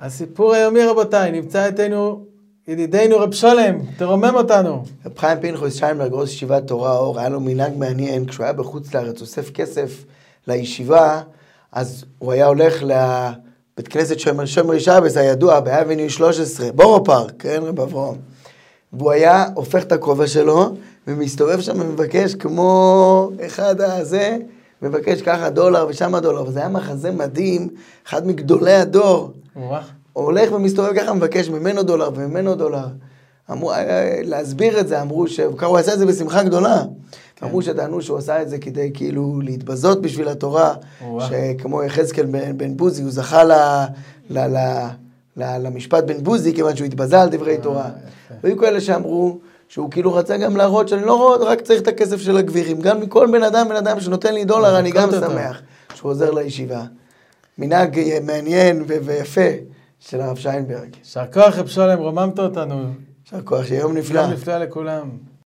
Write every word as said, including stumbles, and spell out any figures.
הסיפור היומי רבותיי, נמצא איתנו ידידנו רב שולם, תרומם אותנו. רב חיים פנחס שיינברג, ראש ישיבת תורה אור, היה לו מנהג מעניין, כשהוא היה בחוץ לארץ, אוסף כסף לישיבה, אז הוא היה הולך לבית כנסת שומר, שומר שבס הידוע, באבניו שלוש עשרה, בורו פארק, כן רב אברהם. והוא היה הופך את הכובע שלו, ומסתובב שם ומבקש כמו אחד הזה, מבקש ככה דולר ושם דולר, וזה היה מחזה מדהים, אחד מגדולי הדור. הוא הולך ומסתובב ככה, מבקש ממנו דולר וממנו דולר. אמרו, להסביר את זה, אמרו שככה הוא עשה את זה בשמחה גדולה. כן. אמרו שטענו שהוא עשה את זה כדי כאילו להתבזות בשביל התורה, שכמו יחזקאל בן, בן בוזי, הוא זכה ל, ל, ל, ל, למשפט בן בוזי, כיוון שהוא התבזה על דברי תורה. והיו כאלה שאמרו שהוא כאילו רצה גם להראות שאני לא רק צריך את הכסף של הגבירים, גם מכל בן אדם, בן אדם שנותן לי דולר, אני גם שמח שהוא עוזר לישיבה. מנהג מעניין ויפה של הרב שיינברג. יישר כוח רב שולם, רוממת אותנו. יישר כוח, שיום נפלא. יום נפלא לכולם.